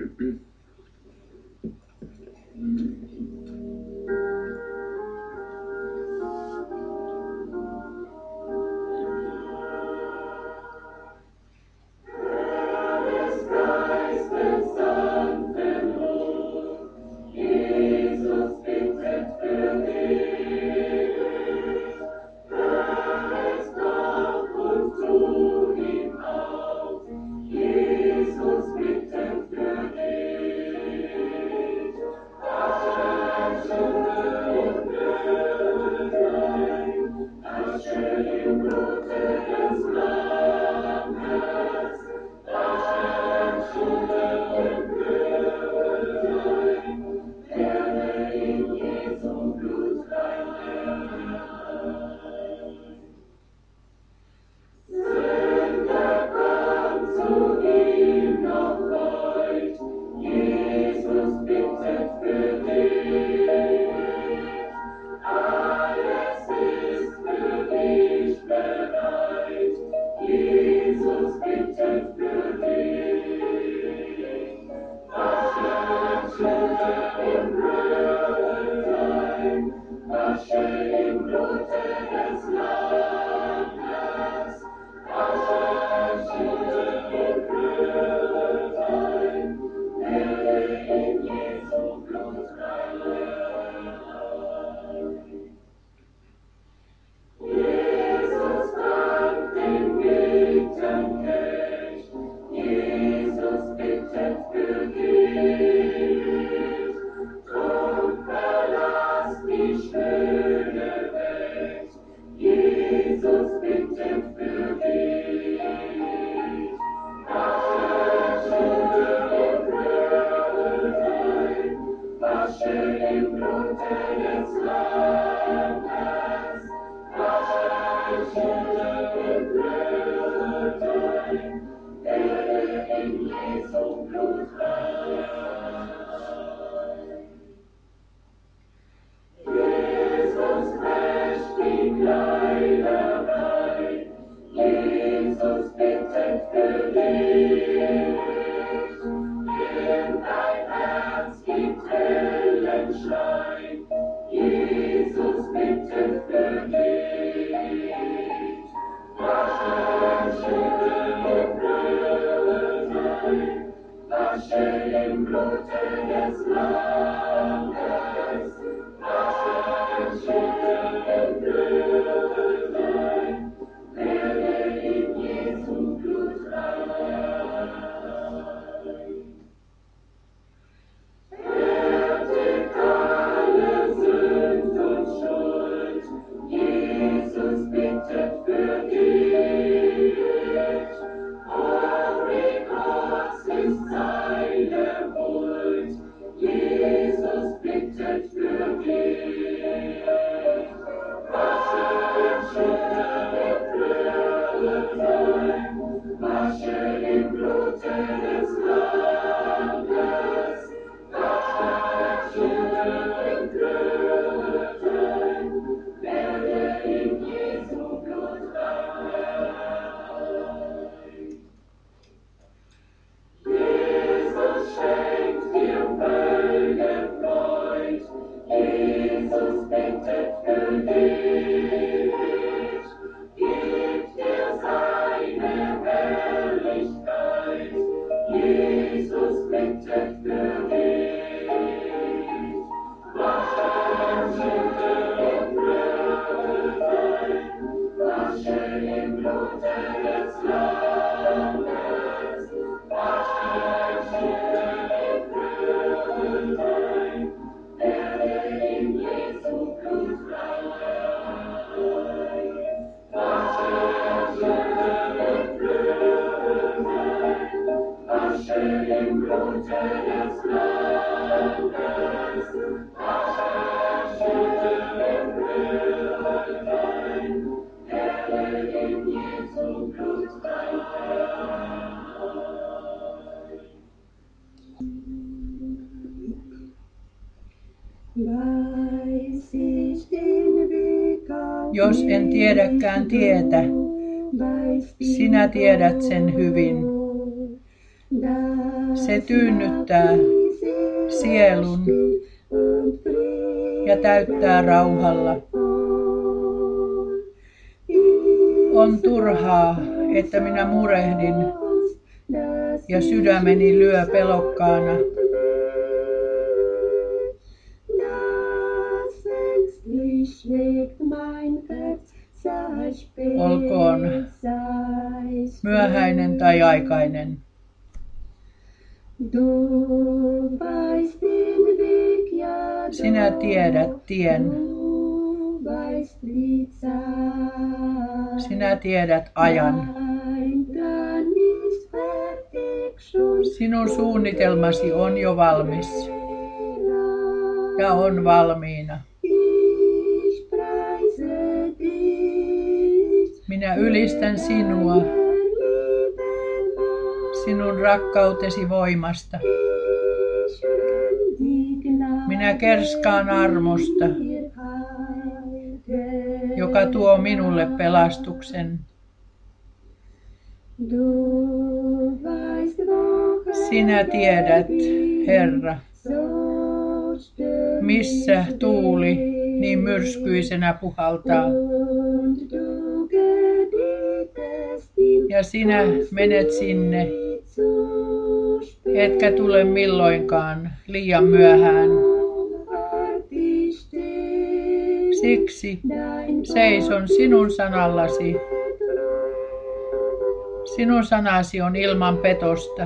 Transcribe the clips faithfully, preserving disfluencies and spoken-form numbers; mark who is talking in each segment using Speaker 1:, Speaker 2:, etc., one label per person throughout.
Speaker 1: Jos en tiedäkään tietä, sinä tiedät sen hyvin. Se tyynnyttää sielun ja täyttää rauhalla. On turhaa, että minä murehdin ja sydämeni lyö pelokkaana. Olkoon myöhäinen tai aikainen. Sinä tiedät tien. Sinä tiedät ajan. Sinun suunnitelmasi on jo valmis ja on valmiina. Minä ylistän sinua, sinun rakkautesi voimasta. Minä kerskaan armosta, joka tuo minulle pelastuksen. Sinä tiedät, Herra, missä tuuli niin myrskyisenä puhaltaa. Ja sinä menet sinne, etkä tule milloinkaan liian myöhään. Siksi seison sinun sanallasi. Sinun sanasi on ilman petosta.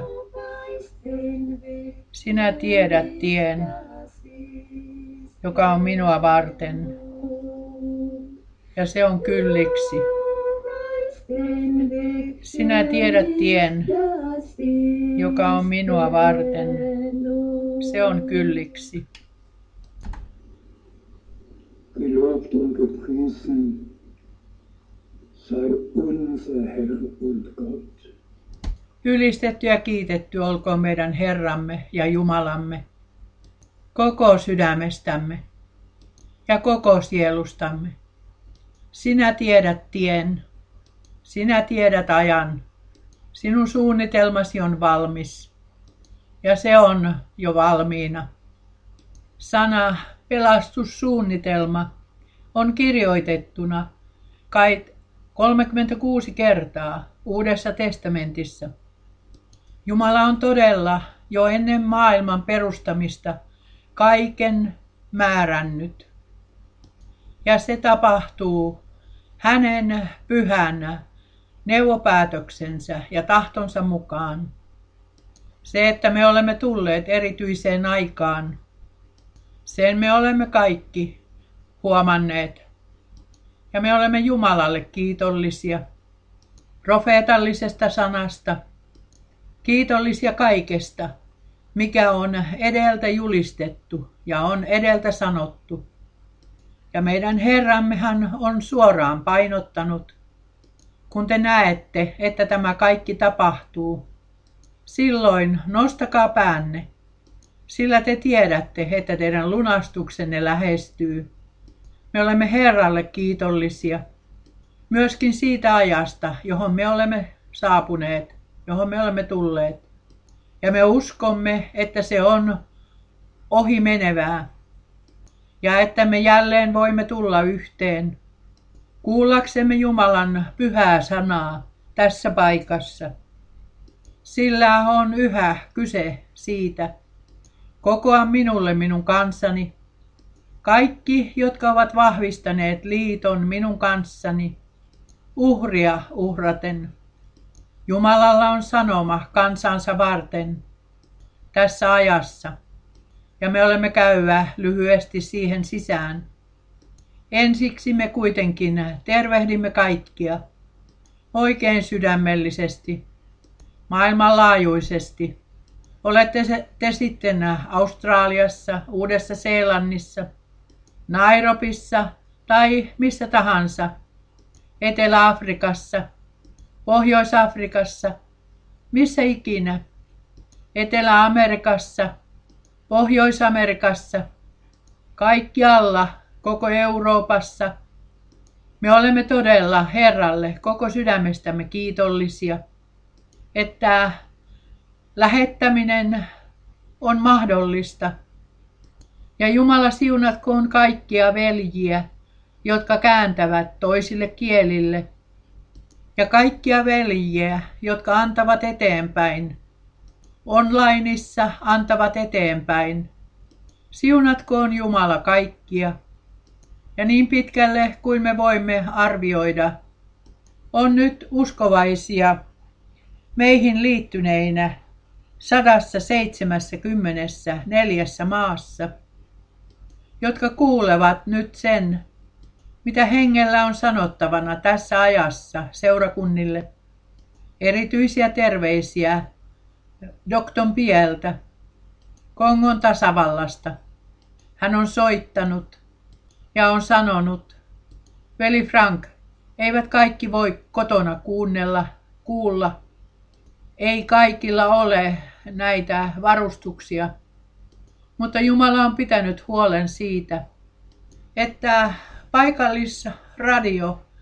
Speaker 1: Sinä tiedät tien, joka on minua varten, ja se on kylliksi. Sinä tiedät tien, joka on minua varten, se on kylliksi.
Speaker 2: Gelobt und gepriesen sei unser Herr und Gott.
Speaker 1: Ylistetty ja kiitetty olkoon meidän Herramme ja Jumalamme koko sydämestämme ja koko sielustamme. Sinä tiedät tien, sinä tiedät ajan, sinun suunnitelmasi on valmis ja se on jo valmiina. Sana pelastussuunnitelma on kirjoitettuna kai kolmekymmentäkuusi kertaa Uudessa testamentissa. Jumala on todella jo ennen maailman perustamista kaiken määrännyt. Ja se tapahtuu hänen pyhän neuvopäätöksensä ja tahtonsa mukaan. Se, että me olemme tulleet erityiseen aikaan, sen me olemme kaikki huomanneet. Ja me olemme Jumalalle kiitollisia profeetallisesta sanasta, kiitollisia kaikesta, mikä on edeltä julistettu ja on edeltä sanottu. Ja meidän Herrammehan on suoraan painottanut, kun te näette, että tämä kaikki tapahtuu. Silloin nostakaa päänne, sillä te tiedätte, että teidän lunastuksenne lähestyy. Me olemme Herralle kiitollisia, myöskin siitä ajasta, johon me olemme saapuneet, johon me olemme tulleet. Ja me uskomme, että se on ohi menevää ja että me jälleen voimme tulla yhteen, kuullaksemme Jumalan pyhää sanaa tässä paikassa. Sillä on yhä kyse siitä, kokoa minulle minun kanssani, kaikki, jotka ovat vahvistaneet liiton minun kanssani, uhria uhraten. Jumalalla on sanoma kansansa varten tässä ajassa, ja me olemme käyvä lyhyesti siihen sisään. Ensiksi me kuitenkin tervehdimme kaikkia oikein sydämellisesti, maailmanlaajuisesti. Olette te sitten Australiassa, Uudessa-Seelannissa, Nairobissa tai missä tahansa, Etelä-Afrikassa, Pohjois-Afrikassa, missä ikinä, Etelä-Amerikassa, Pohjois-Amerikassa, kaikkialla, koko Euroopassa. Me olemme todella Herralle koko sydämestämme kiitollisia, että Lähettäminen on mahdollista. Ja Jumala siunatkoon kaikkia veljiä, jotka kääntävät toisille kielille, ja kaikkia veljiä, jotka antavat eteenpäin, onlineissa antavat eteenpäin. Siunatkoon Jumala kaikkia. Ja niin pitkälle kuin me voimme arvioida, on nyt uskovaisia meihin liittyneinä sadassa seitsemässäkymmenessä neljässä maassa, jotka kuulevat nyt sen, mitä hengellä on sanottavana tässä ajassa seurakunnille. Erityisiä terveisiä Dokton Pieltä, Kongon tasavallasta. Hän on soittanut ja on sanonut, veli Frank, eivät kaikki voi kotona kuunnella, kuulla. Ei kaikilla ole näitä varustuksia, mutta Jumala on pitänyt huolen siitä, että paikallisradio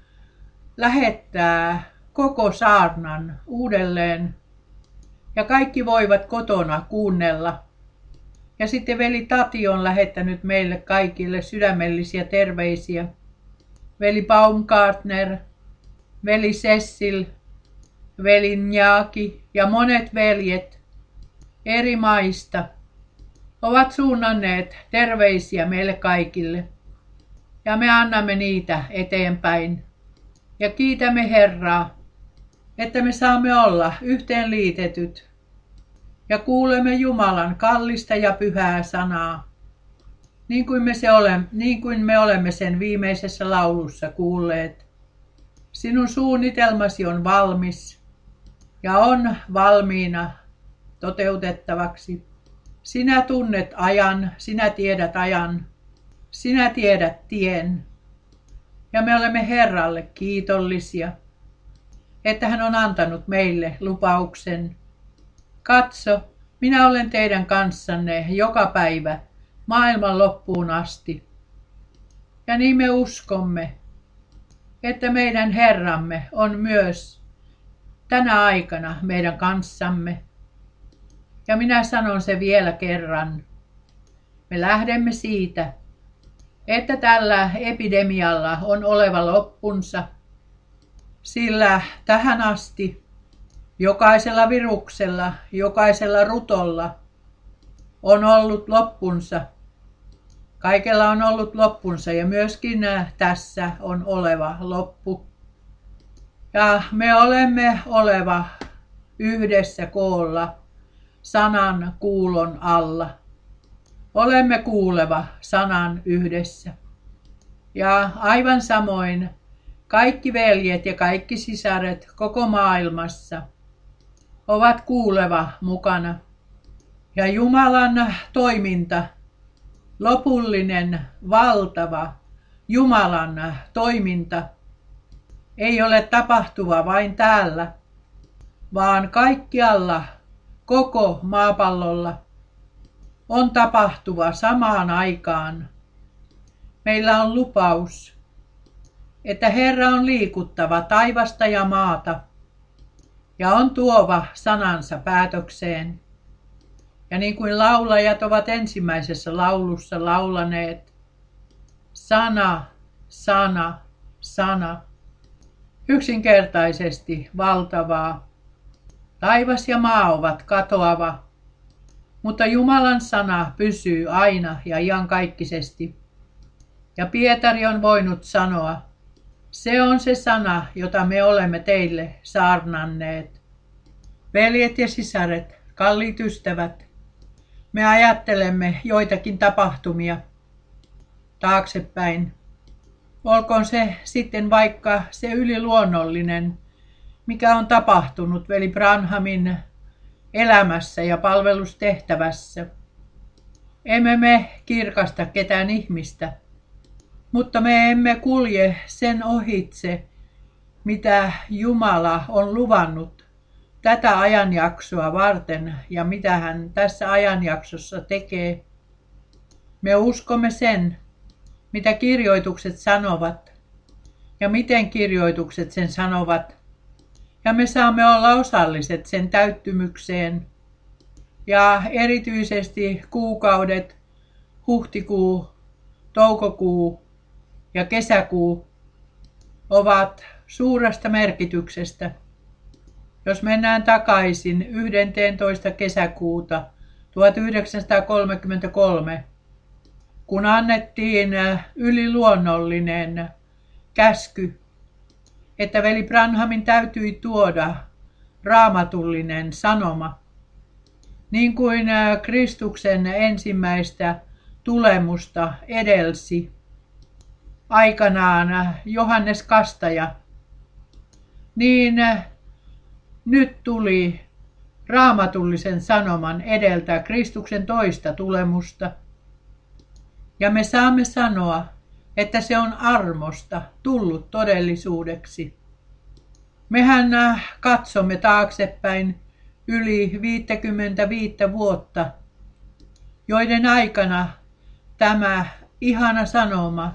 Speaker 1: lähettää koko saarnan uudelleen ja kaikki voivat kotona kuunnella. Ja sitten veli Tati on lähettänyt meille kaikille sydämellisiä terveisiä. Veli Baumgartner, veli Cecil, veli Njaki ja monet veljet eri maista ovat suunnanneet terveisiä meille kaikille. Ja me annamme niitä eteenpäin. Ja kiitämme Herraa, että me saamme olla yhteenliitetyt ja kuulemme Jumalan kallista ja pyhää sanaa, niin kuin me, se olemme, niin kuin me olemme sen viimeisessä laulussa kuulleet. Sinun suunnitelmasi on valmis ja on valmiina toteutettavaksi. Sinä tunnet ajan, sinä tiedät ajan, sinä tiedät tien. Ja me olemme Herralle kiitollisia, että hän on antanut meille lupauksen. Katso, minä olen teidän kanssanne joka päivä maailman loppuun asti. Ja niin me uskomme, että meidän Herramme on myös tänä aikana meidän kanssamme. Ja minä sanon se vielä kerran. Me lähdemme siitä, että tällä epidemialla on oleva loppunsa, sillä tähän asti jokaisella viruksella, jokaisella rutolla on ollut loppunsa. Kaikella on ollut loppunsa ja myöskin tässä on oleva loppu. Ja me olemme oleva yhdessä koolla sanan kuulon alla. Olemme kuuleva sanan yhdessä. Ja aivan samoin kaikki veljet ja kaikki sisaret koko maailmassa ovat kuuleva mukana. Ja Jumalan toiminta, lopullinen, valtava Jumalan toiminta, ei ole tapahtuva vain täällä, vaan kaikkialla koko maapallolla on tapahtuva samaan aikaan. Meillä on lupaus, että Herra on liikuttava taivasta ja maata ja on tuova sanansa päätökseen. Ja niin kuin laulajat ovat ensimmäisessä laulussa laulaneet, sana, sana, sana, yksinkertaisesti valtavaa. Taivas ja maa ovat katoava, mutta Jumalan sana pysyy aina ja iankaikkisesti. Ja Pietari on voinut sanoa, se on se sana, jota me olemme teille saarnanneet. Veljet ja sisaret, kalliit ystävät, me ajattelemme joitakin tapahtumia taaksepäin. Olkoon se sitten vaikka se yliluonnollinen, mikä on tapahtunut veli Branhamin elämässä ja palvelustehtävässä. Emme me kirkasta ketään ihmistä, mutta me emme kulje sen ohitse, mitä Jumala on luvannut tätä ajanjaksoa varten ja mitä hän tässä ajanjaksossa tekee. Me uskomme sen, mitä kirjoitukset sanovat ja miten kirjoitukset sen sanovat. Ja me saamme olla osalliset sen täyttymykseen Ja erityisesti kuukaudet huhtikuu, toukokuu ja kesäkuu ovat suuresta merkityksestä. Jos mennään takaisin yhdestoista kesäkuuta tuhatyhdeksänsataakolmekymmentäkolme, kun annettiin yliluonnollinen käsky, että veli Branhamin täytyi tuoda raamatullinen sanoma, niin kuin Kristuksen ensimmäistä tulemusta edelsi aikanaan Johannes Kastaja, niin nyt tuli raamatullisen sanoman edeltä Kristuksen toista tulemusta. Ja me saamme sanoa, että se on armosta tullut todellisuudeksi. Mehän katsomme taaksepäin yli viisikymmentäviisi vuotta, joiden aikana tämä ihana sanoma,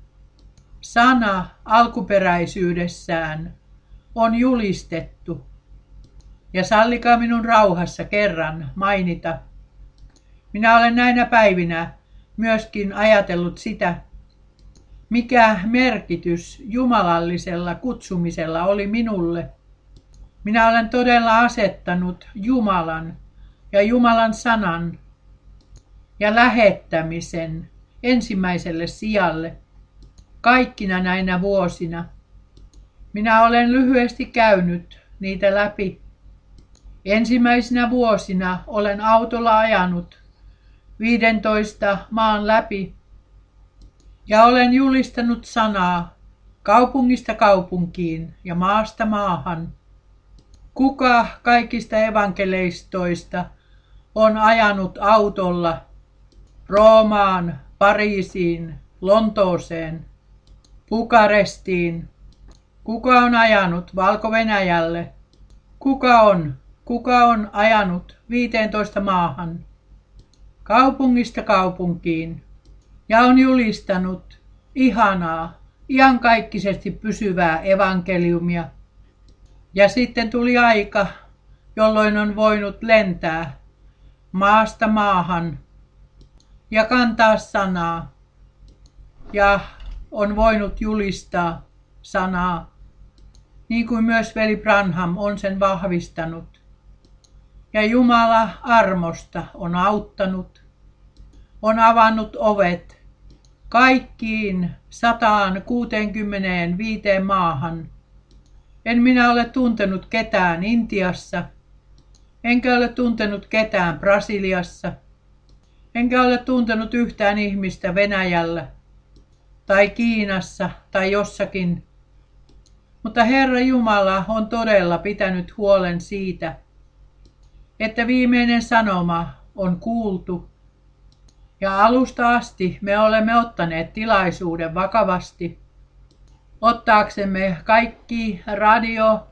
Speaker 1: sana alkuperäisyydessään, on julistettu. Ja sallikaa minun rauhassa kerran mainita. Minä olen näinä päivinä myöskin ajatellut sitä, mikä merkitys jumalallisella kutsumisella oli minulle. Minä olen todella asettanut Jumalan ja Jumalan sanan ja lähettämisen ensimmäiselle sijalle kaikkina näinä vuosina. Minä olen lyhyesti käynyt niitä läpi. Ensimmäisinä vuosina olen autolla ajanut viidentoista maan läpi ja olen julistanut sanaa kaupungista kaupunkiin ja maasta maahan. Kuka kaikista evankeleistoista on ajanut autolla Roomaan, Pariisiin, Lontooseen, Bukarestiin? Kuka on ajanut Valko-Venäjälle? Kuka on? Kuka on ajanut viiteentoista maahan? Kaupungista kaupunkiin ja on julistanut ihanaa, iankaikkisesti pysyvää evankeliumia. Ja sitten tuli aika, jolloin on voinut lentää maasta maahan ja kantaa sanaa ja on voinut julistaa sanaa, niin kuin myös veli Branham on sen vahvistanut. Ja Jumala armosta on auttanut, on avannut ovet kaikkiin sataan kuuteenkymmeneenviiteen maahan. En minä ole tuntenut ketään Intiassa, enkä ole tuntenut ketään Brasiliassa, enkä ole tuntenut yhtään ihmistä Venäjällä tai Kiinassa tai jossakin. Mutta Herra Jumala on todella pitänyt huolen siitä, että viimeinen sanoma on kuultu. Ja alusta asti me olemme ottaneet tilaisuuden vakavasti, ottaaksemme kaikki radio,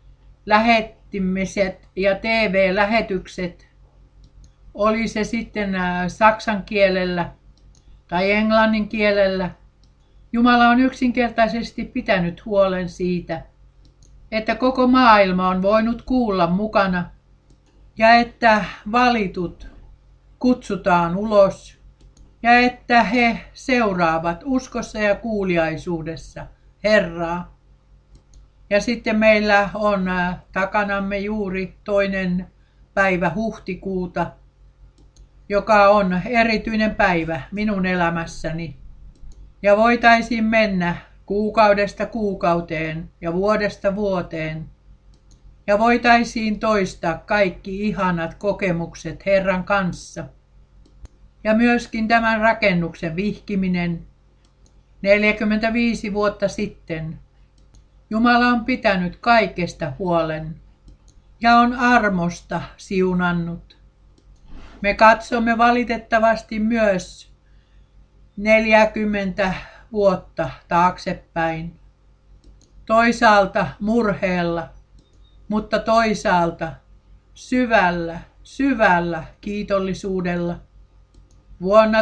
Speaker 1: lähettimiset ja T V-lähetykset, oli se sitten saksan kielellä tai englannin kielellä. Jumala on yksinkertaisesti pitänyt huolen siitä, että koko maailma on voinut kuulla mukana ja että valitut kutsutaan ulos ja että he seuraavat uskossa ja kuuliaisuudessa Herraa. Ja sitten meillä on takanamme juuri toinen päivä huhtikuuta, joka on erityinen päivä minun elämässäni. Ja voitaisiin mennä kuukaudesta kuukauteen ja vuodesta vuoteen. Ja voitaisiin toistaa kaikki ihanat kokemukset Herran kanssa. Ja myöskin tämän rakennuksen vihkiminen neljäkymmentäviisi vuotta sitten. Jumala on pitänyt kaikesta huolen ja on armosta siunannut. Me katsomme valitettavasti myös neljäkymmentä vuotta taaksepäin. Toisaalta murheella, mutta toisaalta syvällä, syvällä kiitollisuudella. Vuonna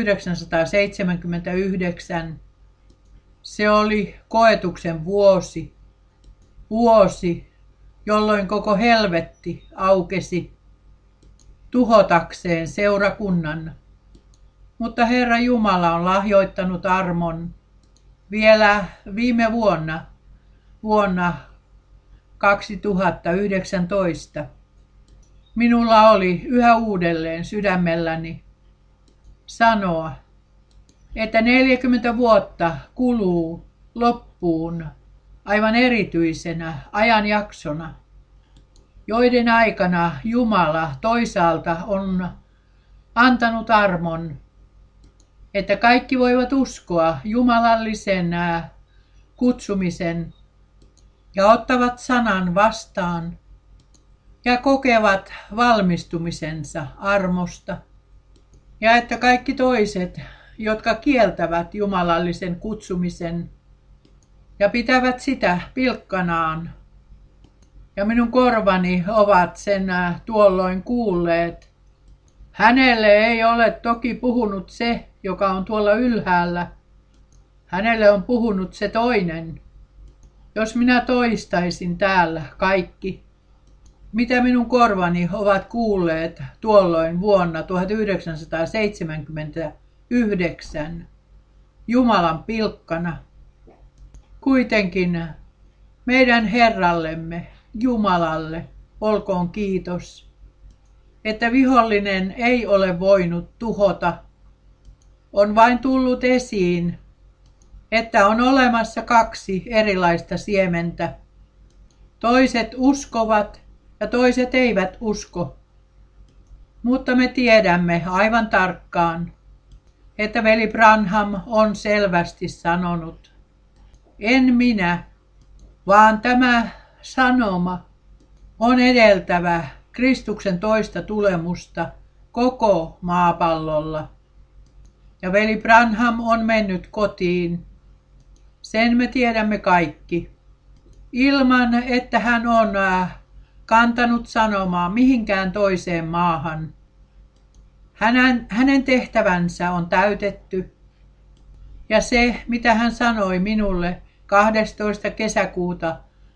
Speaker 1: tuhatyhdeksänsataaseitsemänkymmentäyhdeksän se oli koetuksen vuosi, vuosi, jolloin koko helvetti aukesi tuhotakseen seurakunnan. Mutta Herra Jumala on lahjoittanut armon vielä viime vuonna, vuonna kaksituhattayhdeksäntoista. Minulla oli yhä uudelleen sydämelläni sanoa, että neljäkymmentä vuotta kuluu loppuun aivan erityisenä ajanjaksona, joiden aikana Jumala toisaalta on antanut armon, että kaikki voivat uskoa jumalallisen kutsumisen ja ottavat sanan vastaan ja kokevat valmistumisensa armosta. Ja että kaikki toiset, jotka kieltävät jumalallisen kutsumisen ja pitävät sitä pilkkanaan, ja minun korvani ovat sen tuolloin kuulleet. Hänelle ei ole toki puhunut se, joka on tuolla ylhäällä. Hänelle on puhunut se toinen. Jos minä toistaisin täällä kaikki, mitä minun korvani ovat kuulleet tuolloin vuonna tuhatyhdeksänsataaseitsemänkymmentäyhdeksän Jumalan pilkkana. Kuitenkin meidän Herrallemme, Jumalalle, olkoon kiitos, että vihollinen ei ole voinut tuhota. On vain tullut esiin, että on olemassa kaksi erilaista siementä. Toiset uskovat ja toiset eivät usko. Mutta me tiedämme aivan tarkkaan, että veli Branham on selvästi sanonut, en minä, vaan tämä sanoma on edeltävä Kristuksen toista tulemusta koko maapallolla. Ja veli Branham on mennyt kotiin. Sen me tiedämme kaikki. Ilman, että hän on kantanut sanomaa mihinkään toiseen maahan. Hänen, hänen tehtävänsä on täytetty. Ja se, mitä hän sanoi minulle kahdestoista kesäkuuta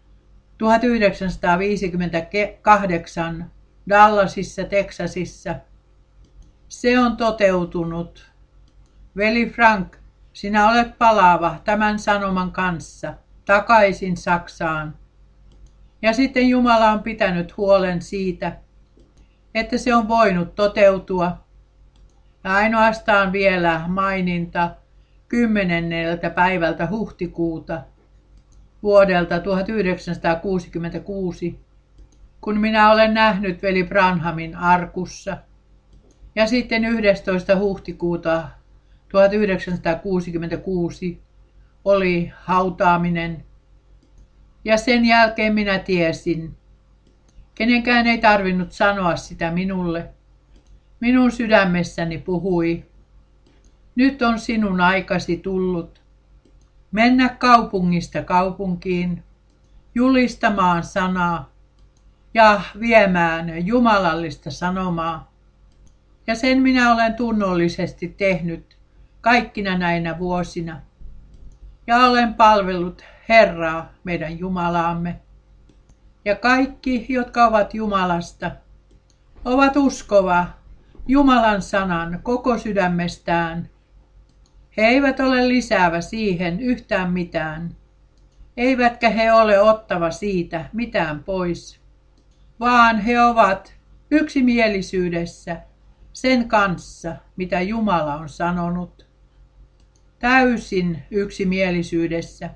Speaker 1: tuhatyhdeksänsataaviisikymmentäkahdeksan Dallasissa, Teksasissa, se on toteutunut. Veli Frank, sinä olet palaava tämän sanoman kanssa takaisin Saksaan. Ja sitten Jumala on pitänyt huolen siitä, että se on voinut toteutua. Ja ainoastaan vielä maininta kymmenenneltä päivältä huhtikuuta vuodelta tuhatyhdeksänsataakuusikymmentäkuusi, kun minä olen nähnyt veli Branhamin arkussa. Ja sitten yhdestoista huhtikuuta tuhatyhdeksänsataakuusikymmentäkuusi oli hautaaminen. Ja sen jälkeen minä tiesin. Kenenkään ei tarvinnut sanoa sitä minulle. Minun sydämessäni puhui. Nyt on sinun aikasi tullut. Mennä kaupungista kaupunkiin, julistamaan sanaa ja viemään jumalallista sanomaa. Ja sen minä olen tunnollisesti tehnyt kaikkina näinä vuosina. Ja olen palvellut Herraa, meidän Jumalaamme. Ja kaikki, jotka ovat Jumalasta, ovat uskova Jumalan sanan koko sydämestään. He eivät ole lisäävä siihen yhtään mitään, eivätkä he ole ottava siitä mitään pois, vaan he ovat yksimielisyydessä sen kanssa, mitä Jumala on sanonut. Täysin yksimielisyydessä.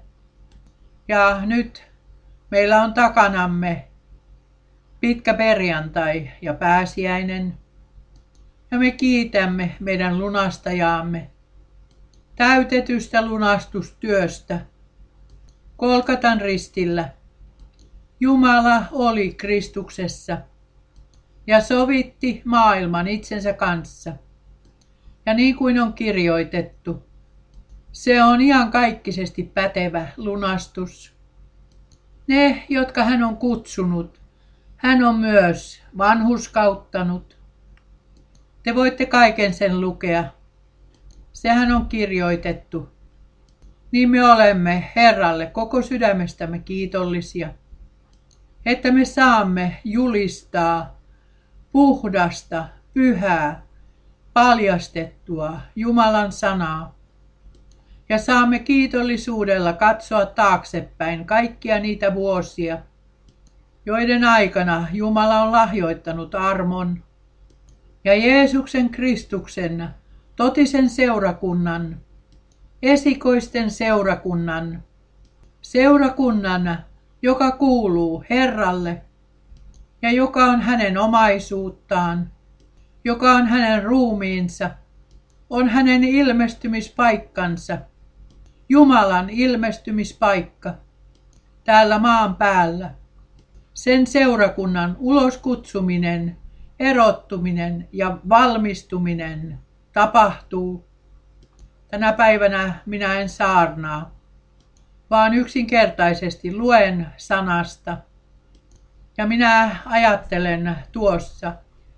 Speaker 1: Ja nyt meillä on takanamme pitkä perjantai ja pääsiäinen, ja me kiitämme meidän lunastajaamme täytetystä lunastustyöstä. Golgatan ristillä Jumala oli Kristuksessa ja sovitti maailman itsensä kanssa. Ja niin kuin on kirjoitettu, se on iankaikkisesti pätevä lunastus. Ne, jotka hän on kutsunut, hän on myös vanhurskauttanut. Te voitte kaiken sen lukea. Sehän on kirjoitettu. Niin me olemme Herralle koko sydämestämme kiitollisia, että me saamme julistaa puhdasta, pyhää, paljastettua Jumalan sanaa. Ja saamme kiitollisuudella katsoa taaksepäin kaikkia niitä vuosia, joiden aikana Jumala on lahjoittanut armon ja Jeesuksen Kristuksen totisen seurakunnan, esikoisten seurakunnan, seurakunnan, joka kuuluu Herralle ja joka on hänen omaisuuttaan, joka on hänen ruumiinsa, on hänen ilmestymispaikkansa, Jumalan ilmestymispaikka täällä maan päällä. Sen seurakunnan uloskutsuminen, erottuminen ja valmistuminen tapahtuu. Tänä päivänä minä en saarnaa, vaan yksinkertaisesti luen sanasta. Ja minä ajattelen tuossa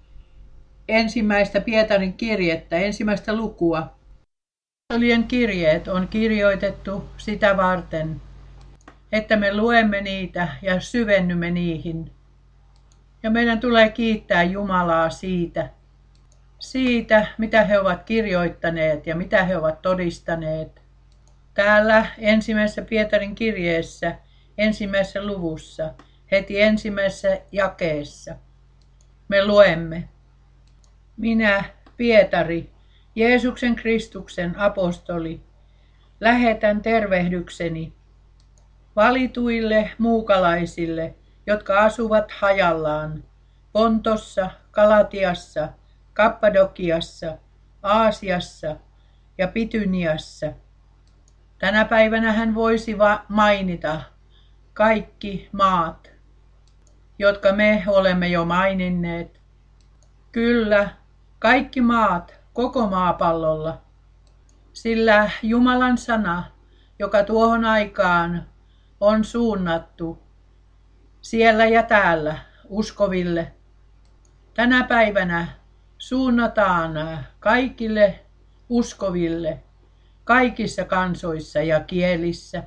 Speaker 1: ensimmäistä Pietarin kirjettä, ensimmäistä lukua. Apostolien kirjeet on kirjoitettu sitä varten, että me luemme niitä ja syvennymme niihin. Ja meidän tulee kiittää Jumalaa siitä, siitä mitä he ovat kirjoittaneet ja mitä he ovat todistaneet. Täällä ensimmäisessä Pietarin kirjeessä, ensimmäisessä luvussa, heti ensimmäisessä jakeessa, me luemme. Minä, Pietari, Jeesuksen Kristuksen apostoli, lähetän tervehdykseni valituille muukalaisille, jotka asuvat hajallaan, Pontossa, Galatiassa, Kappadokiassa, Aasiassa ja Pityniassa. Tänä päivänä hän voisi mainita kaikki maat, jotka me olemme jo maininneet. Kyllä, kaikki maat koko maapallolla, sillä Jumalan sana, joka tuohon aikaan on suunnattu siellä ja täällä uskoville, tänä päivänä suunnataan kaikille uskoville, kaikissa kansoissa ja kielissä,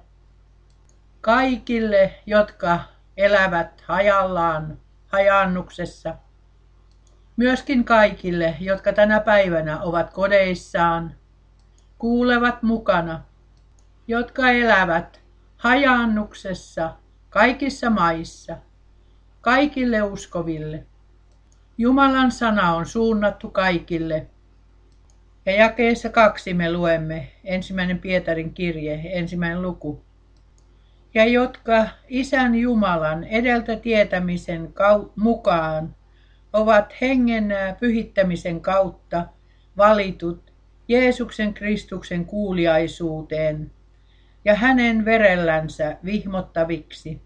Speaker 1: kaikille, jotka elävät hajallaan, hajaannuksessa, myöskin kaikille, jotka tänä päivänä ovat kodeissaan, kuulevat mukana, jotka elävät hajaannuksessa kaikissa maissa, kaikille uskoville. Jumalan sana on suunnattu kaikille. Ja jakeessa kaksi me luemme, ensimmäinen Pietarin kirje, ensimmäinen luku. Ja jotka Isän Jumalan edeltä tietämisen mukaan ovat hengen pyhittämisen kautta valitut Jeesuksen Kristuksen kuuliaisuuteen ja hänen verellänsä vihmottaviksi.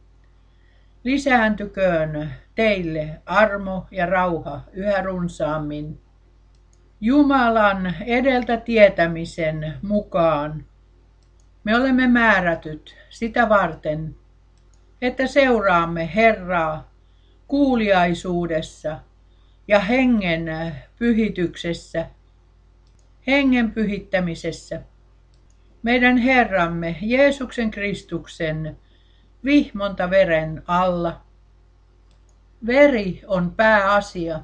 Speaker 1: Lisääntyköön teille armo ja rauha yhä runsaammin Jumalan edeltä tietämisen mukaan. Me olemme määrätyt sitä varten, että seuraamme Herraa kuuliaisuudessa ja hengen pyhityksessä, hengen pyhittämisessä. Meidän Herramme Jeesuksen Kristuksen vihmonta veren alla. Veri on pääasia.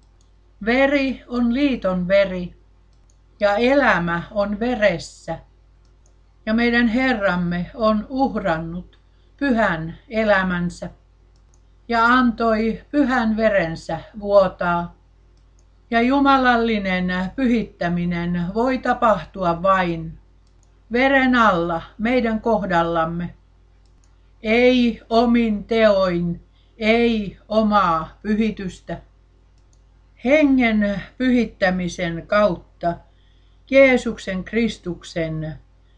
Speaker 1: Veri on liiton veri ja elämä on veressä. Ja meidän Herramme on uhrannut pyhän elämänsä ja antoi pyhän verensä vuotaa. Ja jumalallinen pyhittäminen voi tapahtua vain veren alla meidän kohdallamme. Ei omin teoin, ei omaa pyhitystä. Hengen pyhittämisen kautta Jeesuksen Kristuksen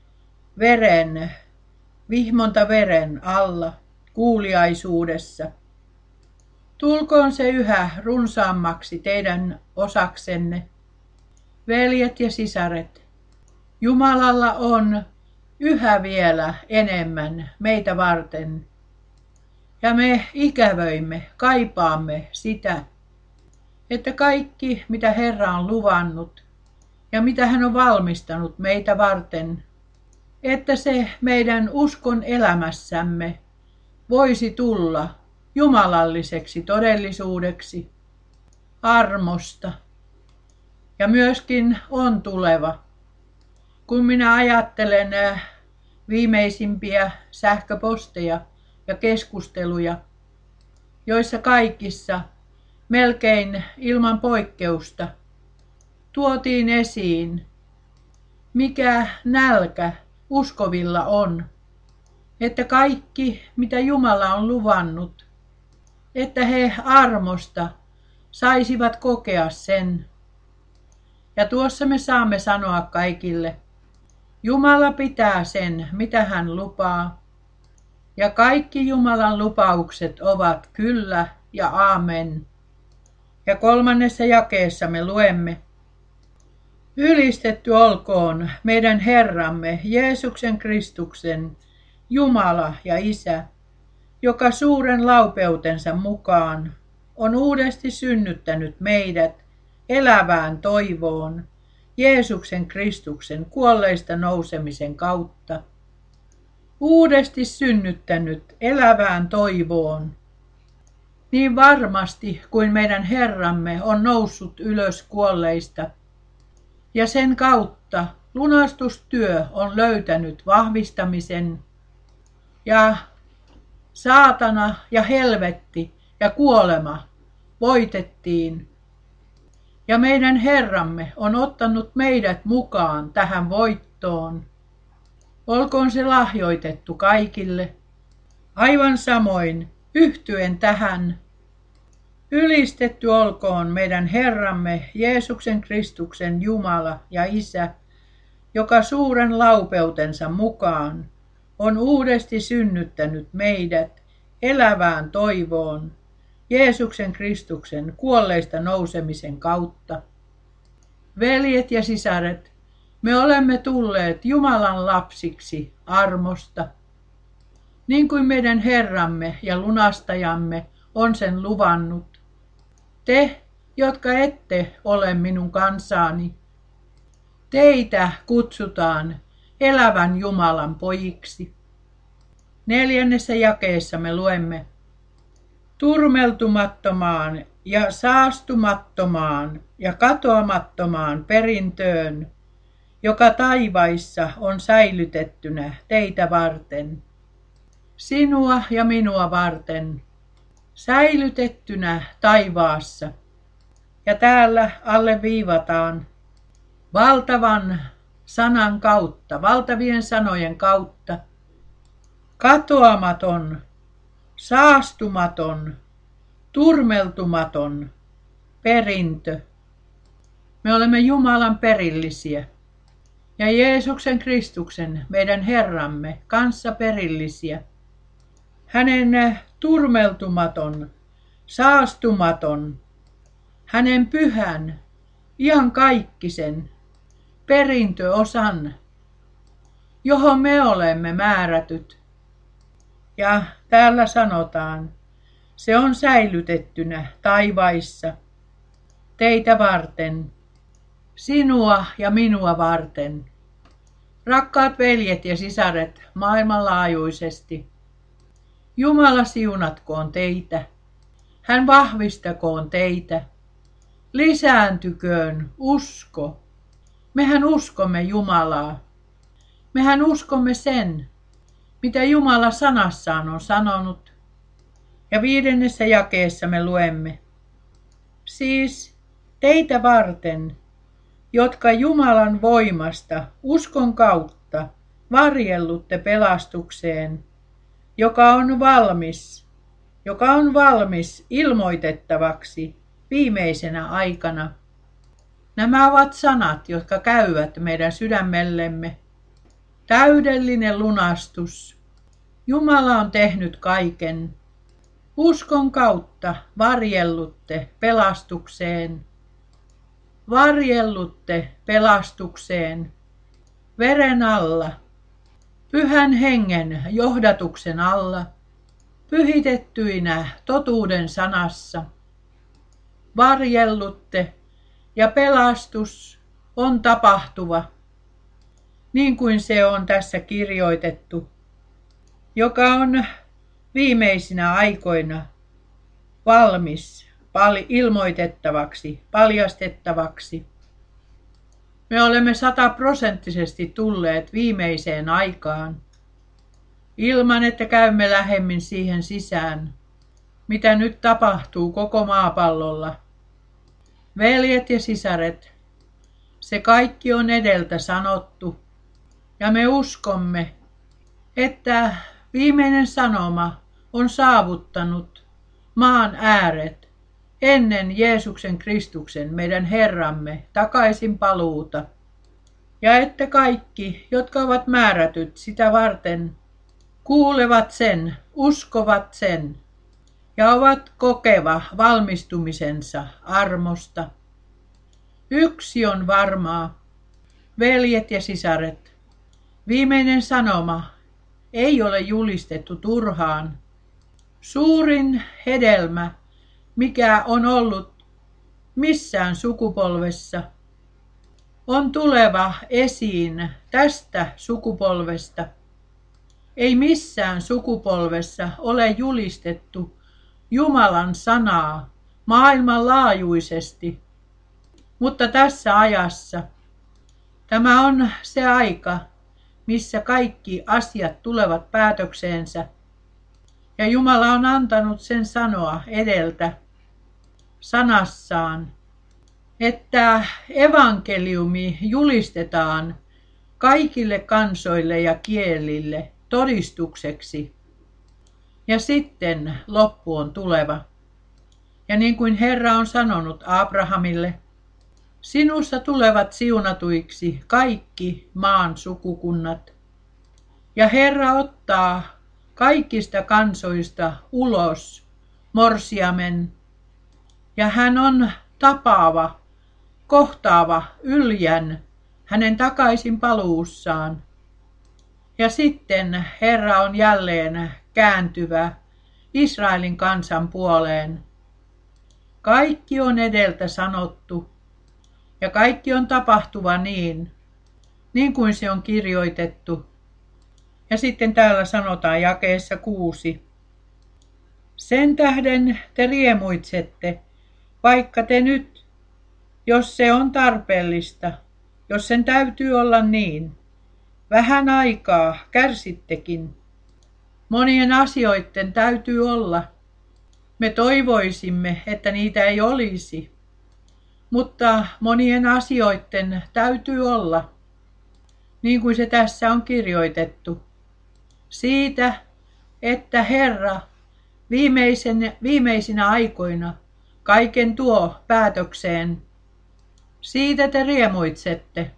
Speaker 1: veren, vihmonta veren alla kuuliaisuudessa. Tulkoon se yhä runsaammaksi teidän osaksenne, veljet ja sisaret. Jumalalla on yhä vielä enemmän meitä varten. Ja me ikävöimme, kaipaamme sitä, että kaikki mitä Herra on luvannut ja mitä hän on valmistanut meitä varten, että se meidän uskon elämässämme voisi tulla jumalalliseksi todellisuudeksi. armosta ja myöskin on tuleva. Kun minä ajattelen viimeisimpiä sähköposteja ja keskusteluja, joissa kaikissa melkein ilman poikkeusta tuotiin esiin, mikä nälkä uskovilla on, että kaikki mitä Jumala on luvannut, että he armosta saisivat kokea sen. Ja tuossa me saamme sanoa kaikille, Jumala pitää sen, mitä hän lupaa. Ja kaikki Jumalan lupaukset ovat kyllä ja aamen. Ja kolmannessa jakeessa me luemme, ylistetty olkoon meidän Herramme Jeesuksen Kristuksen, Jumala ja Isä, joka suuren laupeutensa mukaan on uudesti synnyttänyt meidät elävään toivoon Jeesuksen Kristuksen kuolleista nousemisen kautta. Uudesti synnyttänyt elävään toivoon. Niin varmasti kuin meidän Herramme on noussut ylös kuolleista, ja sen kautta lunastustyö on löytänyt vahvistamisen, ja saatana ja helvetti ja kuolema voitettiin. Ja meidän Herramme on ottanut meidät mukaan tähän voittoon. Olkoon se lahjoitettu kaikille. Aivan samoin yhtyen tähän. Ylistetty olkoon meidän Herramme Jeesuksen Kristuksen Jumala ja Isä, joka suuren laupeutensa mukaan on uudesti synnyttänyt meidät elävään toivoon Jeesuksen Kristuksen kuolleista nousemisen kautta. Veljet ja sisaret, me olemme tulleet Jumalan lapsiksi armosta, niin kuin meidän Herramme ja lunastajamme on sen luvannut. Te, jotka ette ole minun kansaani, teitä kutsutaan elävän Jumalan pojiksi. Neljännessä jakeessa me luemme, turmeltumattomaan ja saastumattomaan ja katoamattomaan perintöön, joka taivaissa on säilytettynä teitä varten, sinua ja minua varten, säilytettynä taivaassa. Ja täällä alleviivataan valtavan sanan kautta, valtavien sanojen kautta, katoamaton, saastumaton, turmeltumaton perintö. Me olemme Jumalan perillisiä ja Jeesuksen Kristuksen, meidän Herramme, kanssa perillisiä. Hänen turmeltumaton, saastumaton, hänen pyhän, iankaikkisen perintöosan, johon me olemme määrätyt. Ja täällä sanotaan, se on säilytettynä taivaissa teitä varten, sinua ja minua varten. Rakkaat veljet ja sisaret maailmanlaajuisesti, Jumala siunatkoon teitä, hän vahvistakoon teitä, lisääntyköön usko. Mehän uskomme Jumalaa, mehän uskomme sen, mitä Jumala sanassaan on sanonut. Ja viidennessä jakeessa me luemme, siis teitä varten, jotka Jumalan voimasta uskon kautta varjellutte pelastukseen, joka on valmis, joka on valmis ilmoitettavaksi viimeisenä aikana. Nämä ovat sanat, jotka käyvät meidän sydämellemme. Täydellinen lunastus. Jumala on tehnyt kaiken. Uskon kautta varjellutte pelastukseen. Varjellutte pelastukseen. Veren alla. Pyhän hengen johdatuksen alla. Pyhitettyinä totuuden sanassa. Varjellutte ja pelastus on tapahtuva, niin kuin se on tässä kirjoitettu, joka on viimeisinä aikoina valmis pal- ilmoitettavaksi, paljastettavaksi. Me olemme sataprosenttisesti tulleet viimeiseen aikaan, ilman että käymme lähemmin siihen sisään, mitä nyt tapahtuu koko maapallolla. Veljet ja sisaret, se kaikki on edeltä sanottu, ja me uskomme, että viimeinen sanoma on saavuttanut maan ääret ennen Jeesuksen Kristuksen, meidän Herramme, takaisin paluuta, ja että kaikki, jotka ovat määrätyt sitä varten, kuulevat sen, uskovat sen, ja ovat kokeva valmistumisensa armosta. Yksi on varmaa, veljet ja sisaret, viimeinen sanoma ei ole julistettu turhaan. Suurin hedelmä, mikä on ollut missään sukupolvessa, on tuleva esiin tästä sukupolvesta. Ei missään sukupolvessa ole julistettu Jumalan sanaa maailmanlaajuisesti, mutta tässä ajassa tämä on se aika, missä kaikki asiat tulevat päätökseensä, ja Jumala on antanut sen sanoa edeltä sanassaan, että evankeliumi julistetaan kaikille kansoille ja kielille todistukseksi, ja sitten loppu on tuleva. Ja niin kuin Herra on sanonut Abrahamille, sinussa tulevat siunatuiksi kaikki maan sukukunnat. Ja Herra ottaa kaikista kansoista ulos morsiamen, ja hän on tapaava, kohtaava yljän hänen takaisin paluussaan. Ja sitten Herra on jälleen kääntyvä Israelin kansan puoleen. Kaikki on edeltä sanottu, ja kaikki on tapahtuva niin, niin kuin se on kirjoitettu. Ja sitten täällä sanotaan jakeessa kuusi. Sen tähden te riemuitsette, vaikka te nyt, jos se on tarpeellista, jos sen täytyy olla niin, vähän aikaa kärsittekin. Monien asioiden täytyy olla. Me toivoisimme, että niitä ei olisi, mutta monien asioiden täytyy olla, niin kuin se tässä on kirjoitettu. Siitä, että Herra viimeisen, viimeisinä aikoina kaiken tuo päätökseen. Siitä te riemuitsette.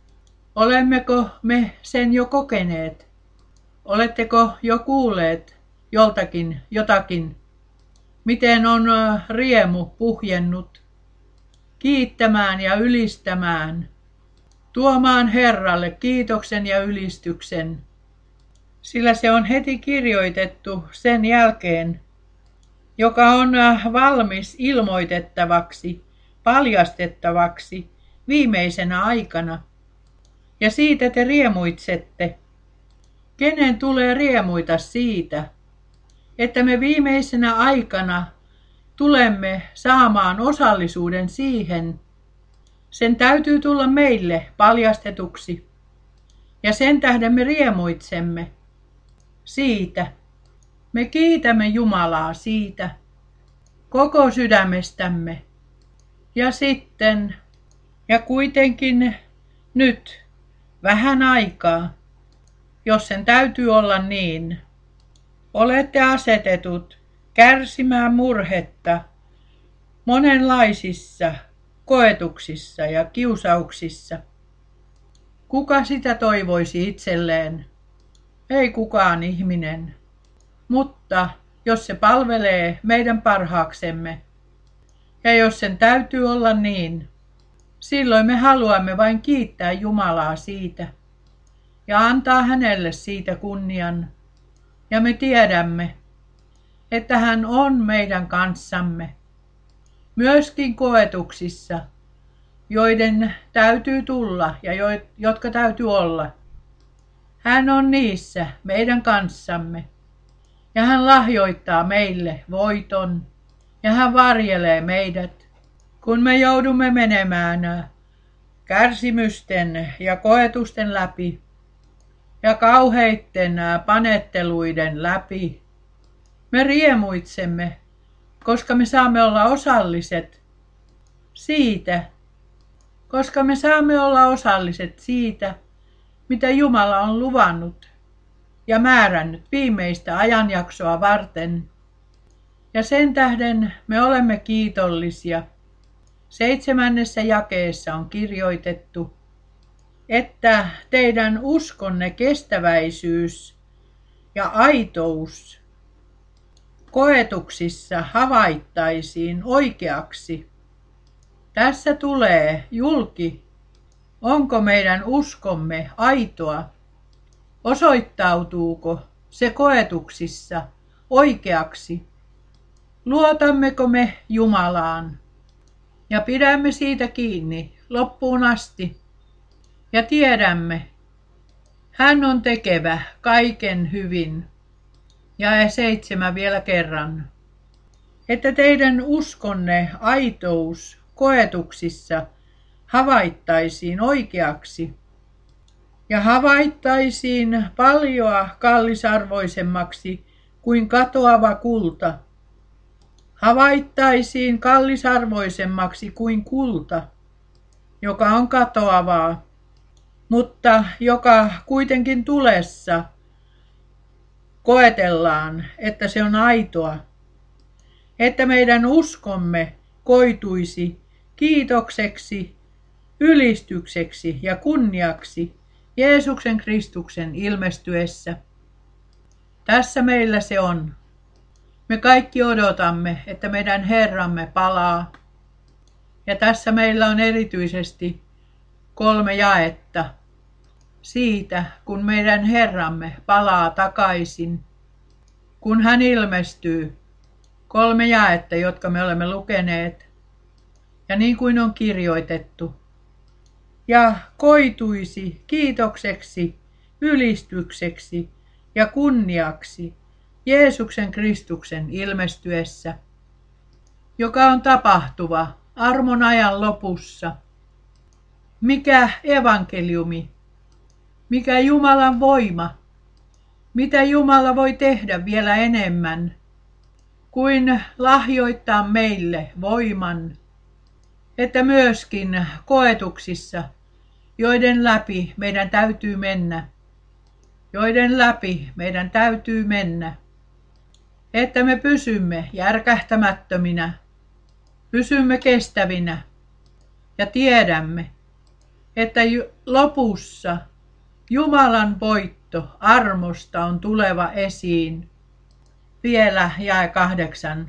Speaker 1: Olemmeko me sen jo kokeneet? Oletteko jo kuulleet joltakin jotakin? Miten on riemu puhjennut? Kiittämään ja ylistämään. Tuomaan Herralle kiitoksen ja ylistyksen. Sillä se on heti kirjoitettu sen jälkeen, joka on valmis ilmoitettavaksi, paljastettavaksi viimeisenä aikana. Ja siitä te riemuitsette. Kenen tulee riemuita siitä, että me viimeisenä aikana tulemme saamaan osallisuuden siihen? Sen täytyy tulla meille paljastetuksi. Ja sen tähden me riemuitsemme siitä. Me kiitämme Jumalaa siitä koko sydämestämme. Ja sitten, ja kuitenkin nyt, vähän aikaa, jos sen täytyy olla niin, olette asetetut kärsimään murhetta monenlaisissa koetuksissa ja kiusauksissa. Kuka sitä toivoisi itselleen? Ei kukaan ihminen. Mutta jos se palvelee meidän parhaaksemme, ja jos sen täytyy olla niin, silloin me haluamme vain kiittää Jumalaa siitä ja antaa hänelle siitä kunnian. Ja me tiedämme, että hän on meidän kanssamme, myöskin koetuksissa, joiden täytyy tulla ja jotka täytyy olla. Hän on niissä meidän kanssamme, ja hän lahjoittaa meille voiton Ja hän varjelee meidät, kun me joudumme menemään kärsimysten ja koetusten läpi ja kauheitten panetteluiden läpi. Me riemuitsemme, koska me saamme olla osalliset siitä, koska me saamme olla osalliset siitä, mitä Jumala on luvannut ja määrännyt viimeistä ajanjaksoa varten. Ja sen tähden me olemme kiitollisia. Seitsemännessä jakeessa on kirjoitettu, että teidän uskonne kestäväisyys ja aitous koetuksissa havaittaisiin oikeaksi. Tässä tulee julki, onko meidän uskomme aitoa, osoittautuuko se koetuksissa oikeaksi, luotammeko me Jumalaan ja pidämme siitä kiinni loppuun asti ja tiedämme, hän on tekevä kaiken hyvin. Ja seitsemän vielä kerran, että teidän uskonne aitous koetuksissa havaittaisiin oikeaksi ja havaittaisiin paljoa kallisarvoisemmaksi kuin katoava kulta. Havaittaisiin kallisarvoisemmaksi kuin kulta, joka on katoavaa, mutta joka kuitenkin tulessa koetellaan, että se on aitoa, että meidän uskomme koituisi kiitokseksi, ylistykseksi ja kunniaksi Jeesuksen Kristuksen ilmestyessä. Tässä meillä se on. Me kaikki odotamme, että meidän Herramme palaa. Ja tässä meillä on erityisesti kolme jaetta siitä, kun meidän Herramme palaa takaisin, kun hän ilmestyy. Kolme jaetta, jotka me olemme lukeneet. Ja niin kuin on kirjoitettu. Ja koituisi kiitokseksi, ylistykseksi ja kunniaksi Jeesuksen Kristuksen ilmestyessä, joka on tapahtuva armon ajan lopussa. Mikä evankeliumi, mikä Jumalan voima, mitä Jumala voi tehdä vielä enemmän kuin lahjoittaa meille voiman, että myöskin koetuksissa, joiden läpi meidän täytyy mennä, joiden läpi meidän täytyy mennä, että me pysymme järkähtämättöminä, pysymme kestävinä ja tiedämme, että lopussa Jumalan voitto armosta on tuleva esiin. Vielä jae kahdeksan.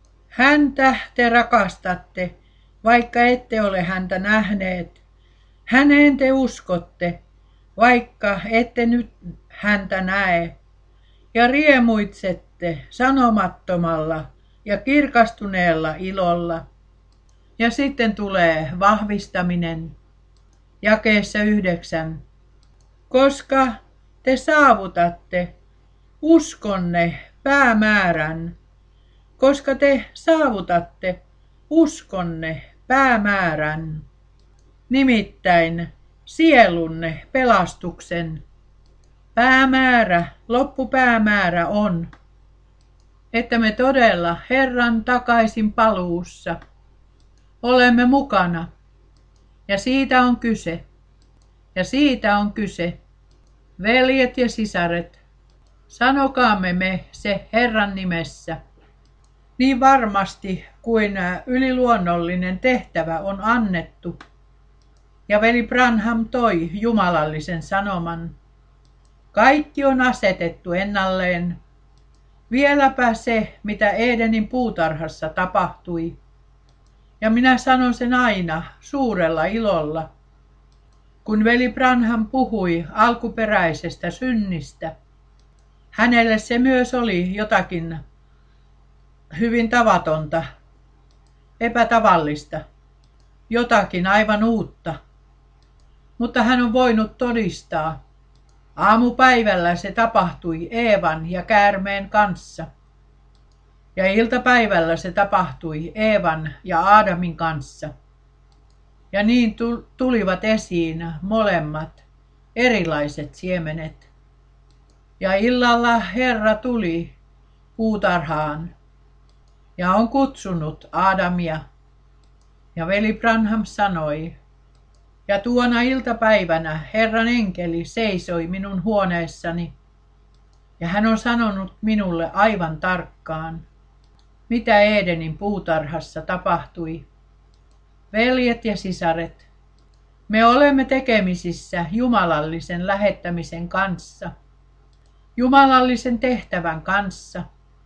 Speaker 1: Häntä te rakastatte, vaikka ette ole häntä nähneet. Häneen te uskotte, vaikka ette nyt häntä näe. Ja riemuitsette sanomattomalla ja kirkastuneella ilolla. Ja sitten tulee vahvistaminen. Jakeessa yhdeksän. Koska te saavutatte uskonne päämäärän, koska te saavutatte uskonne päämäärän, nimittäin sielunne pelastuksen. Päämäärä, loppupäämäärä on, että me todella Herran takaisin paluussa olemme mukana. Ja siitä on kyse. Ja siitä on kyse. Veljet ja sisaret, sanokaamme me se Herran nimessä. Niin varmasti kuin yliluonnollinen tehtävä on annettu. Ja veli Branham toi jumalallisen sanoman. Kaikki on asetettu ennalleen. Vieläpä se, mitä Edenin puutarhassa tapahtui. Ja minä sanon sen aina suurella ilolla. Kun veli Branham puhui alkuperäisestä synnistä, hänelle se myös oli jotakin hyvin tavatonta, epätavallista, jotakin aivan uutta. Mutta hän on voinut todistaa. Aamupäivällä se tapahtui Eevan ja käärmeen kanssa. Ja iltapäivällä se tapahtui Eevan ja Aadamin kanssa. Ja niin tulivat esiin molemmat erilaiset siemenet. Ja illalla Herra tuli puutarhaan ja on kutsunut Aadamia. Ja veli Branham sanoi, ja tuona iltapäivänä Herran enkeli seisoi minun huoneessani, ja hän on sanonut minulle aivan tarkkaan, mitä Edenin puutarhassa tapahtui. Veljet ja sisaret, me olemme tekemisissä jumalallisen lähettämisen kanssa, jumalallisen tehtävän kanssa,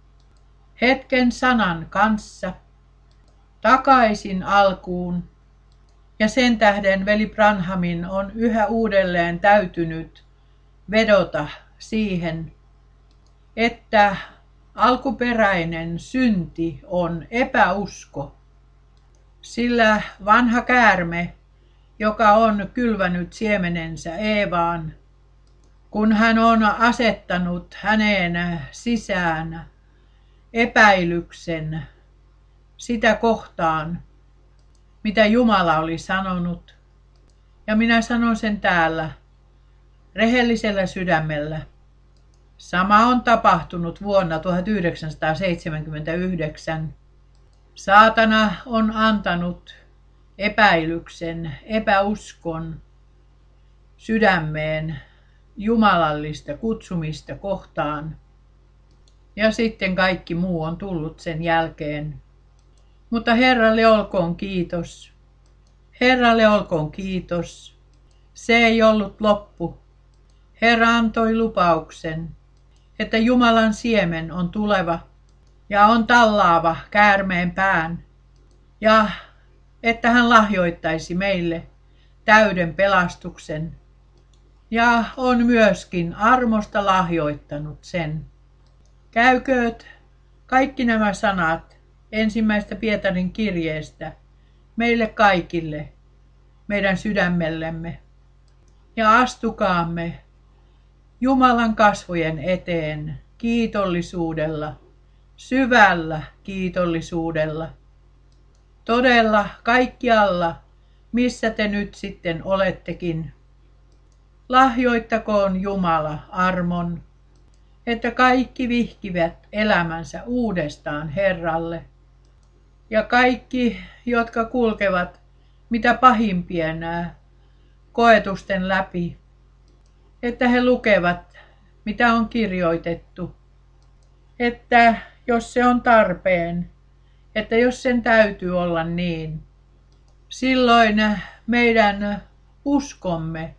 Speaker 1: hetken sanan kanssa, takaisin alkuun, ja sen tähden veli Branhamin on yhä uudelleen täytynyt vedota siihen, että alkuperäinen synti on epäusko, sillä vanha käärme, joka on kylvänyt siemenensä Eevaan, kun hän on asettanut häneen sisään epäilyksen sitä kohtaan, mitä Jumala oli sanonut. Ja minä sanon sen täällä rehellisellä sydämellä. Sama on tapahtunut vuonna tuhatyhdeksänsataaseitsemänkymmentäyhdeksän. Saatana on antanut epäilyksen, epäuskon sydämeen jumalallista kutsumista kohtaan. Ja sitten kaikki muu on tullut sen jälkeen. Mutta Herralle olkoon kiitos. Herralle olkoon kiitos. Se ei ollut loppu. Herra antoi lupauksen, että Jumalan siemen on tuleva ja on tallaava käärmeen pään, ja että hän lahjoittaisi meille täyden pelastuksen, ja on myöskin armosta lahjoittanut sen. Käykööt kaikki nämä sanat ensimmäistä Pietarin kirjeestä meille kaikille, meidän sydämellemme, ja astukaamme Jumalan kasvojen eteen kiitollisuudella, syvällä kiitollisuudella. Todella kaikkialla, missä te nyt sitten olettekin. Lahjoittakoon Jumala armon, että kaikki vihkivät elämänsä uudestaan Herralle. Ja kaikki, jotka kulkevat mitä pahimpien koetusten läpi, että he lukevat, mitä on kirjoitettu, että jos se on tarpeen, että jos sen täytyy olla niin, silloin meidän uskomme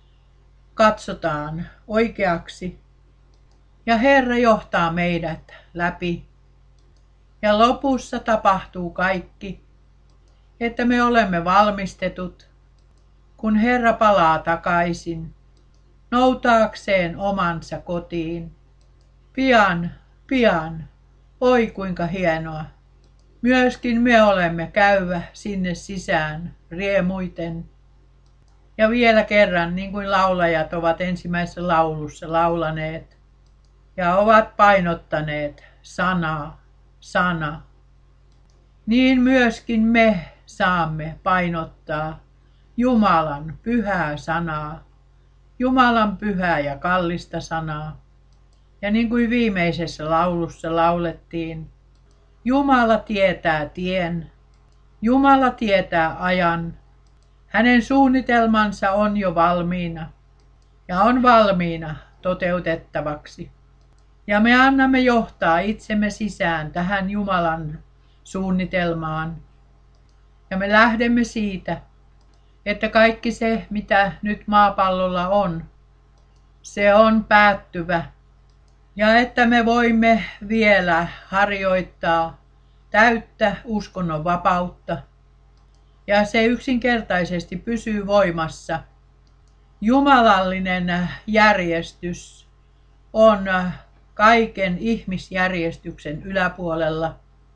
Speaker 1: katsotaan oikeaksi ja Herra johtaa meidät läpi. Ja lopussa tapahtuu kaikki, että me olemme valmistetut, kun Herra palaa takaisin, noutaakseen omansa kotiin. Pian, pian, oi kuinka hienoa. Myöskin me olemme käyvä sinne sisään riemuiten. Ja vielä kerran, niin kuin laulajat ovat ensimmäisessä laulussa laulaneet, ja ovat painottaneet sanaa, sana, niin myöskin me saamme painottaa Jumalan pyhää sanaa, Jumalan pyhää ja kallista sanaa. Ja niin kuin viimeisessä laulussa laulettiin, Jumala tietää tien, Jumala tietää ajan, hänen suunnitelmansa on jo valmiina ja on valmiina toteutettavaksi. Ja me annamme johtaa itsemme sisään tähän Jumalan suunnitelmaan. Ja me lähdemme siitä, että kaikki se, mitä nyt maapallolla on, se on päättyvä. Ja että me voimme vielä harjoittaa täyttä uskonnon vapautta. Ja se yksinkertaisesti pysyy voimassa. Jumalallinen järjestys on kaiken ihmisjärjestyksen yläpuolella.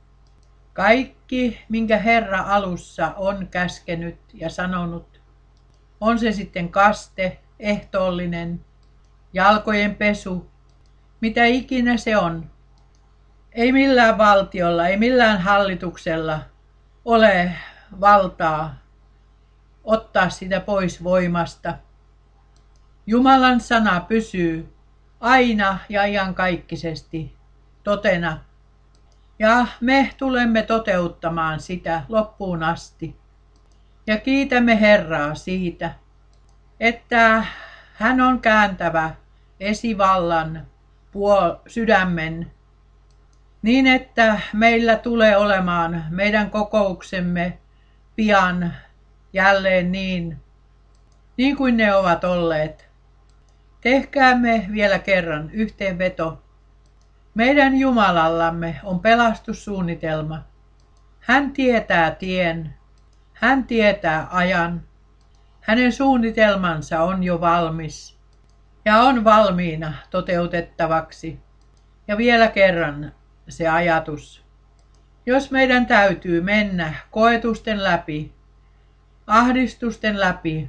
Speaker 1: Kaikki, minkä Herra alussa on käskenyt ja sanonut, on se sitten kaste, ehtoollinen, jalkojen pesu, mitä ikinä se on, Ei millään valtiolla, ei millään hallituksella ole valtaa ottaa sitä pois voimasta. Jumalan sana pysyy aina ja iankaikkisesti totena. Ja me tulemme toteuttamaan sitä loppuun asti. Ja kiitämme Herraa siitä, että hän on kääntävä esivallan puol- sydämen niin, että meillä tulee olemaan meidän kokouksemme pian jälleen niin, niin kuin ne ovat olleet. Tehkäämme vielä kerran yhteenveto. Meidän Jumalallamme on pelastussuunnitelma. Hän tietää tien. Hän tietää ajan. Hänen suunnitelmansa on jo valmis ja on valmiina toteutettavaksi. Ja vielä kerran se ajatus. Jos meidän täytyy mennä koetusten läpi, ahdistusten läpi,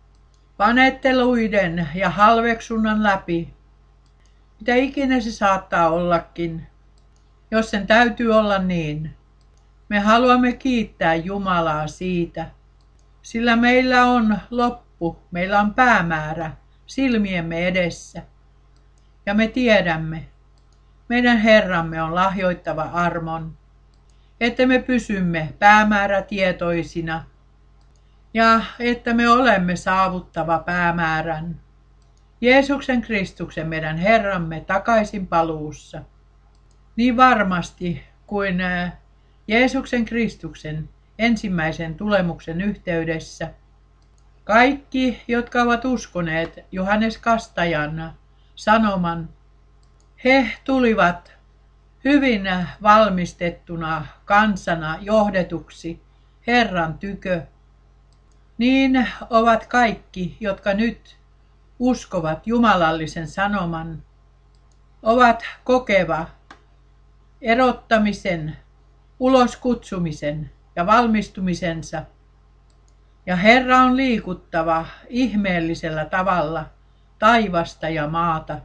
Speaker 1: panetteluiden ja halveksunnan läpi, mitä ikinä se saattaa ollakin, jos sen täytyy olla niin, me haluamme kiittää Jumalaa siitä, sillä meillä on loppu, meillä on päämäärä silmiemme edessä. Ja me tiedämme, meidän Herramme on lahjoittava armon, että me pysymme päämäärätietoisina ja että me olemme saavuttava päämäärän. Jeesuksen Kristuksen meidän Herramme takaisin paluussa. Niin varmasti kuin Jeesuksen Kristuksen ensimmäisen tulemuksen yhteydessä. Kaikki, jotka ovat uskoneet Johannes Kastajan sanoman, he tulivat hyvin valmistettuna kansana johdetuksi Herran tykö. Niin ovat kaikki, jotka nyt uskovat jumalallisen sanoman, ovat kokeva erottamisen, uloskutsumisen ja valmistumisensa. Ja Herra on liikuttava ihmeellisellä tavalla taivasta ja maata.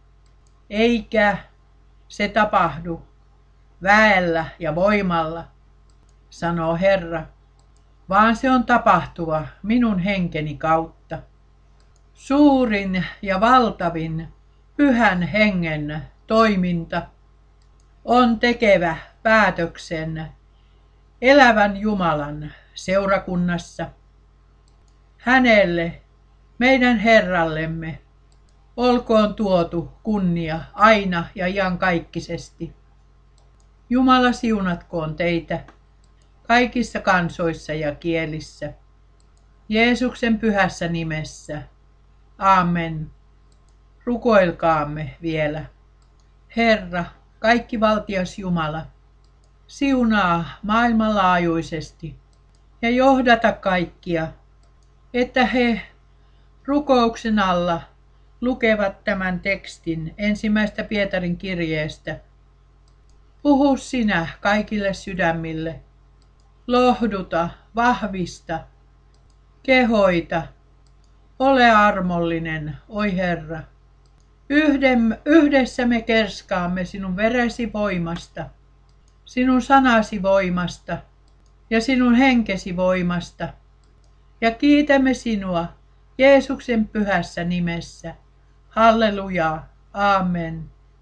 Speaker 1: Eikä se tapahdu väellä ja voimalla, sanoo Herra, vaan se on tapahtuva minun henkeni kautta. Suurin ja valtavin pyhän hengen toiminta on tekevä päätöksen elävän Jumalan seurakunnassa. Hänelle, meidän Herrallemme, olkoon tuotu kunnia aina ja iankaikkisesti. Jumala siunatkoon teitä kaikissa kansoissa ja kielissä. Jeesuksen pyhässä nimessä. Aamen. Rukoilkaamme vielä. Herra, kaikkivaltias Jumala, siunaa maailmanlaajuisesti ja johdata kaikkia, että he rukouksen alla lukevat tämän tekstin ensimmäistä Pietarin kirjeestä. Puhu sinä kaikille sydämille. Lohduta, vahvista, kehoita. Ole armollinen, oi Herra. Yhden, yhdessä me kerskaamme sinun veresi voimasta, sinun sanasi voimasta ja sinun henkesi voimasta. Ja kiitämme sinua Jeesuksen pyhässä nimessä. Halleluja. Aamen.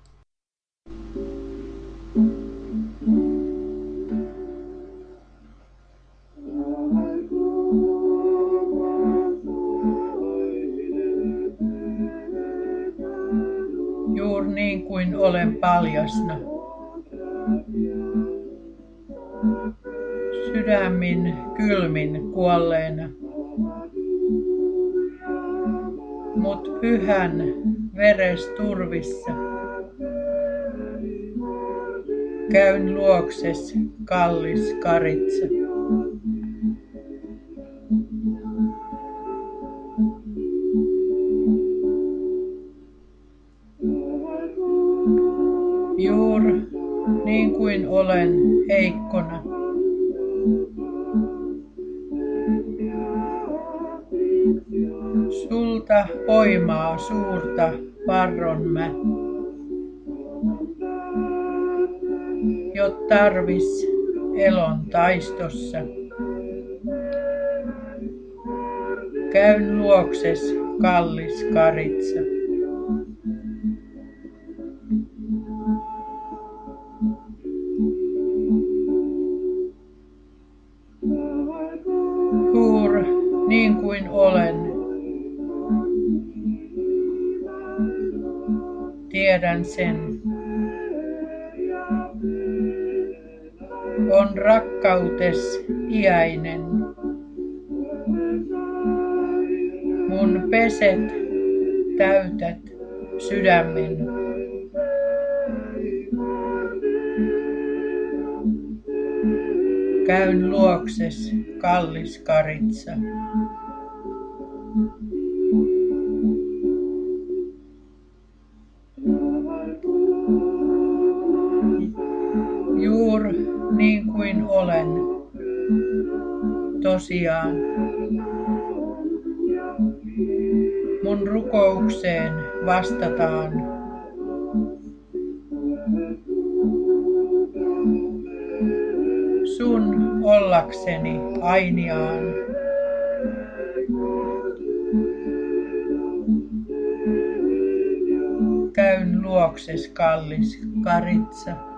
Speaker 1: Juuri niin kuin olen paljasna. Sydämin kylmin kuolleena. Mut pyhän veres turvissa. Käyn luokses, kallis karitsa. Juur niin kuin olen heikkona. Sulta voimaa suurta varron mä. jot tarvis elon taistossa. Käyn luokses, kallis Karitsa. Juur, niin kuin olen. Tiedän sen. On rakkautes iäinen. Mun peset täytät sydämen. Käyn luokses, kallis Karitsa. Juur niin kuin olen, tosiaan. Mun rukoukseen vastataan. Sun ollakseni ainiaan. Käyn luokses, kallis Karitsa.